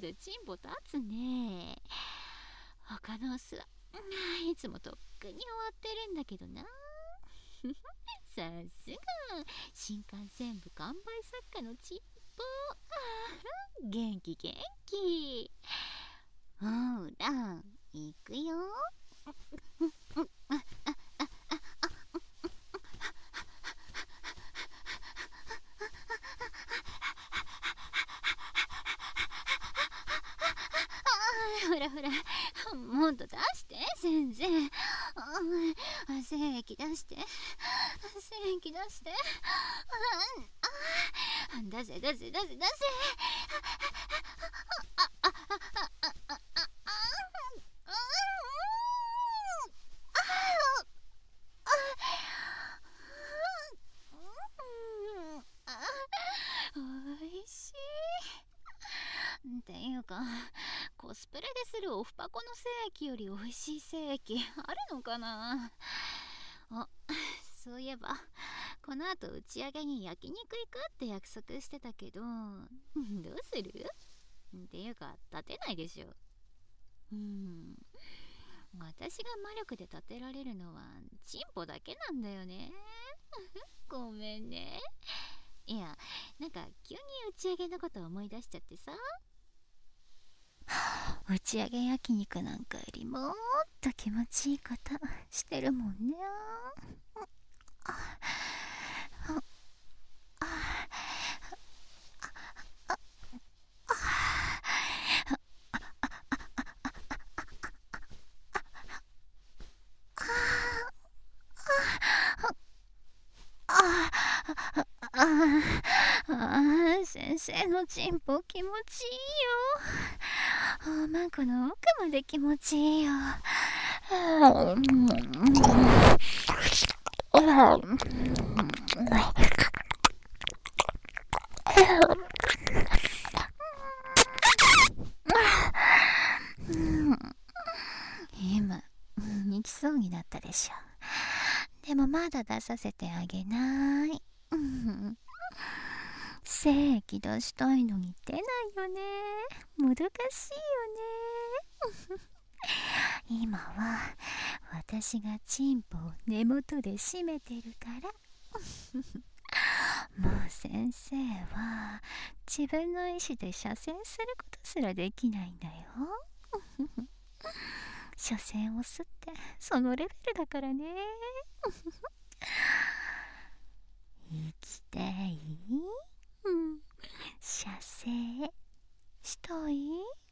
どチンポ立つね。他のオスはいつもとっくに終わってるんだけどな。さすが新幹線部完売作家のチンポ。元気元気。ほら行くよ。ほらほら、もっと出して先生。精液出して、精液出して。出せ出せ出せ出せ。おいしい。っていうか、コスプレでするオフパコの精液より美味しい精液あるのかな。そういえばこの後打ち上げに焼肉行くって約束してたけど、どうする？っていうか立てないでしょ。私が魔力で立てられるのはチンポだけなんだよね。ごめんね。いや、なんか急に打ち上げのこと思い出しちゃってさ。打ち上げ焼肉なんかよりもっと気持ちいいことしてるもんね。先生のチンポ気持ちいいよ。マンコの奥まで気持ちいいよ。今行きそうになったでしょ。でもまだ出させてあげない。精液出したいのに出ないよね。もどかしいよね。今は私がチンポを根元で締めてるから。もう先生は自分の意志で射精することすらできないんだよ。射精をすってそのレベルだからね。生きていい？射精したい？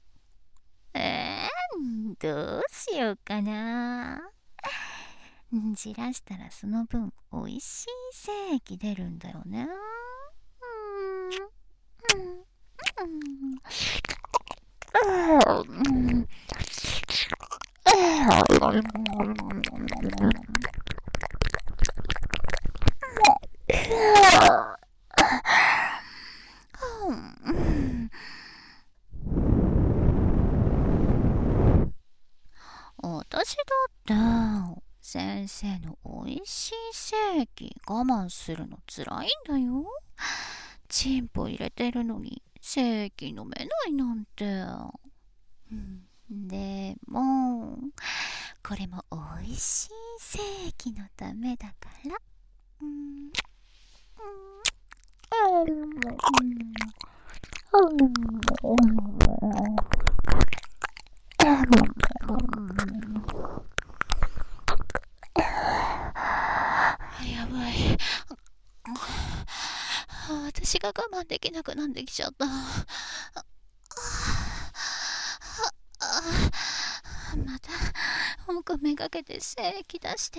どうしようかな。じらしたらその分おいしい精液出るんだよね。私だって先生のおいしい精液我慢するのつらいんだよ。チンポ入れてるのに精液飲めないなんて。でもこれもおいしい精液のためだから。やばい。私が我慢できなくなってきちゃった。また奥めがけて精液出して。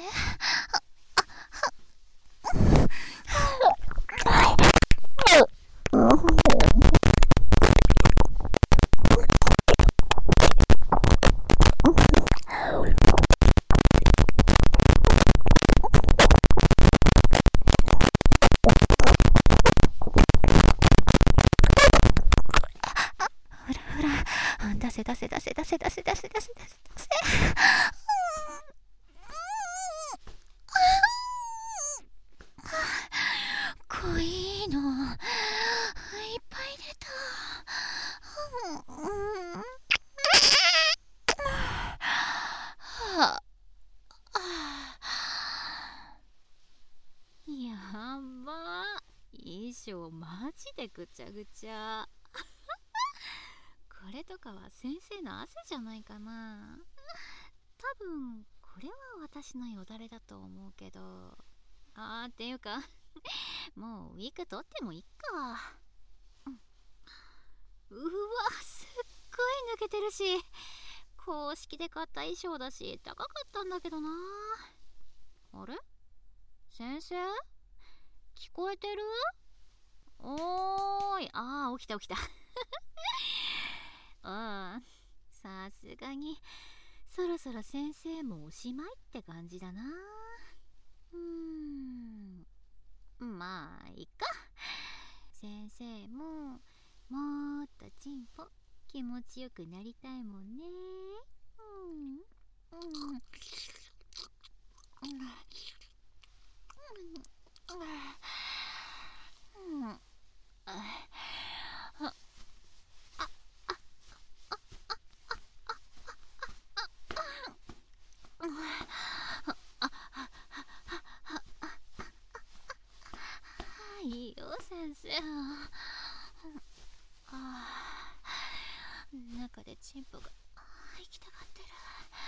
出せ出せ出せ出せ出せ出せ出せ出せ。濃いのいっぱい出た。 ぐちゃぐちゃ。これとかは先生の汗じゃないかな。多分これは私のよだれだと思うけど。っていうかもうウィーク取ってもいいか。うわ、すっごい抜けてるし、公式で買った衣装だし高かったんだけどな。あれ、先生聞こえてる？おーい。起きた起きた。さすがにそろそろ先生もおしまいって感じだな。まあいいか。先生ももっとチンポ気持ちよくなりたいもんね。いいよ先生。中でチンポが行きたがってる。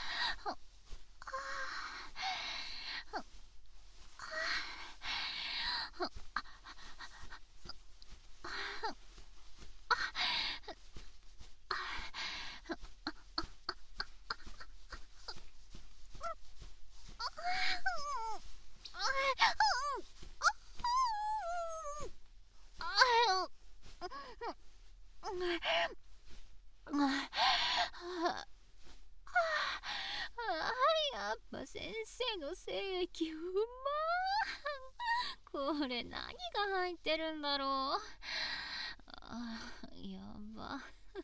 やっぱ先生の精液うま。これ何が入ってるんだろう。やば。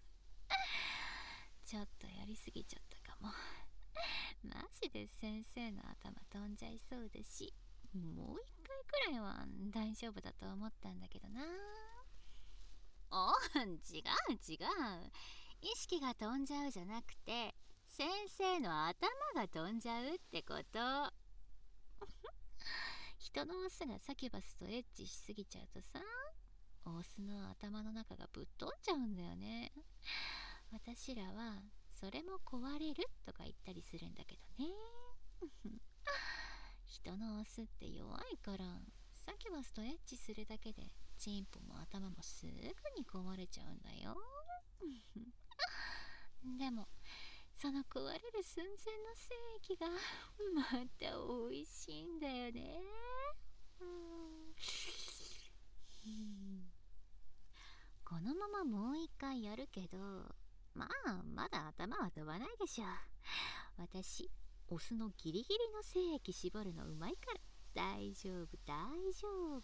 ちょっとやりすぎちゃったかも。マジで先生の頭飛んじゃいそうだし、もう一回くらいは大丈夫だと思ったんだけどな。違う違う。意識が飛んじゃうじゃなくて、先生の頭が飛んじゃうってこと。人のオスがサキュバスとエッチしすぎちゃうとさ、オスの頭の中がぶっ飛んじゃうんだよね。私らはそれも壊れるとか言ったりするんだけどね。人のオスって弱いから、サキュバスとエッチするだけでチンポも頭もすぐに壊れちゃうんだよ。でもその壊れる寸前の精液がまた美味しいんだよね。このままもう一回やるけど、まだ頭は飛ばないでしょ。私オスのギリギリの精液絞るのうまいから大丈夫大丈夫。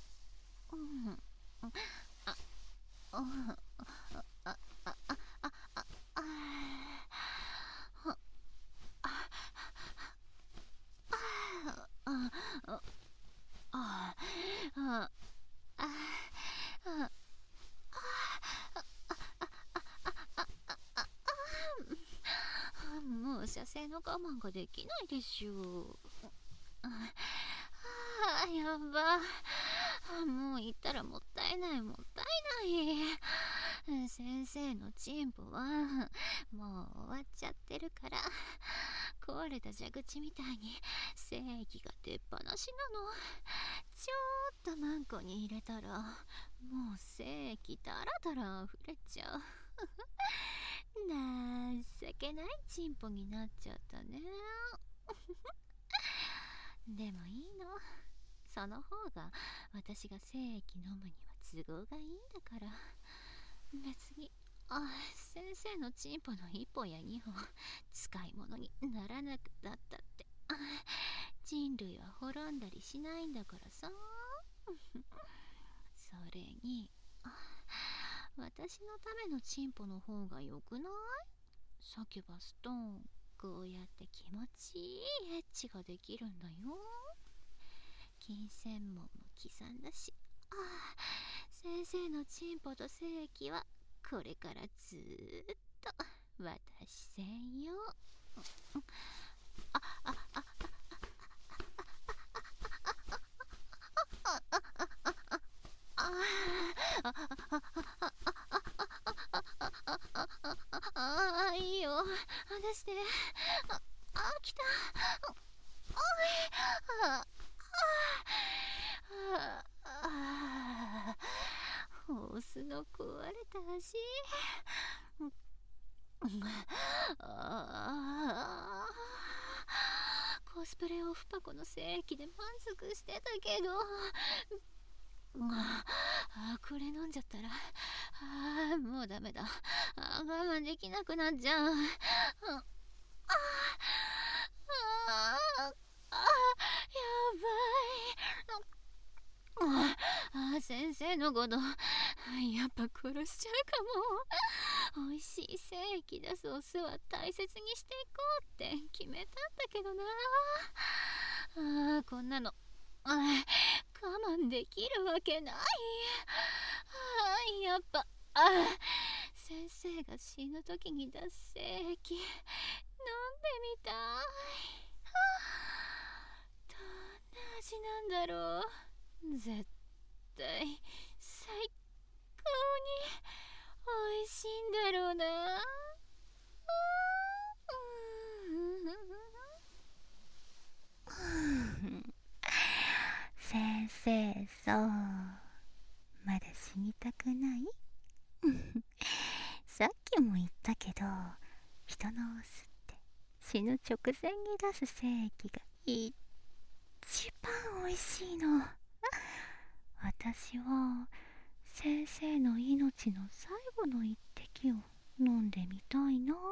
もう射精の我慢ができないでしょ。やば。もう行ったらもったいないもったいない。先生のチンポはもう終わっちゃってるから、壊れた蛇口みたいに精液が出っ放しなの。ちょっとマンコに入れたらもう精液だらだら溢れちゃう。情けないチンポになっちゃったね。でもいいの。その方が私が精液飲むには都合がいいんだから。別に先生のチンポの1本や2本使い物にならなくなったって人類は滅んだりしないんだからさ。それに私のためのチンポの方が良くない？サキュバスとこうやって気持ちいいエッチができるんだよ。金銭網も刻んだし、先生のチンポと精液はこれからずーっと私専用。 いいよ、出して。来た。ホースの壊れた足。コスプレオフパコの聖域で満足してたけど、これ飲んじゃったらもうダメだ。我慢できなくなっちゃう。やばい。先生のことやっぱ殺しちゃうかも。美味しい精液出すオスは大切にしていこうって決めたんだけどな。こんなの我慢できるわけない。やっぱ先生が死ぬ時に出す精液飲んでみたい。どんな味なんだろう。絶対最高に美味しいんだろうな。先生、そうまだ死にたくない？さっきも言ったけど、人のオスって死ぬ直前に出す精液が一番美味しいの。私は先生の命の最後の一滴を飲んでみたいなーって。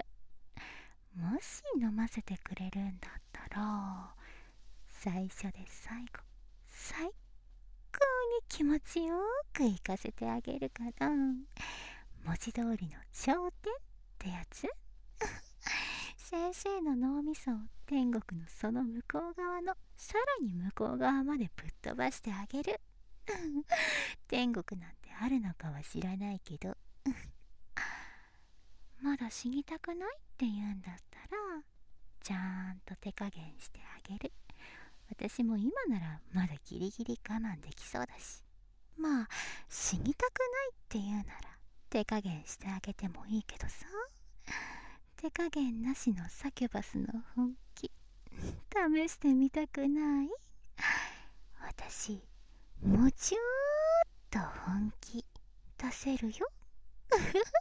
もし飲ませてくれるんだったら、最初で最後、最高に気持ちよく行かせてあげるから。文字通りの頂点ってやつ。先生の脳みそを天国のその向こう側のさらに向こう側までぶっ飛ばしてあげる。天国なんてあるのかは知らないけどまだ死にたくないって言うんだったら、ちゃんと手加減してあげる。私も今ならまだギリギリ我慢できそうだし、まあ死にたくないって言うなら手加減してあげてもいいけどさ。手加減なしのサキュバスの本気試してみたくない？私もうちょっと本気出せるよ。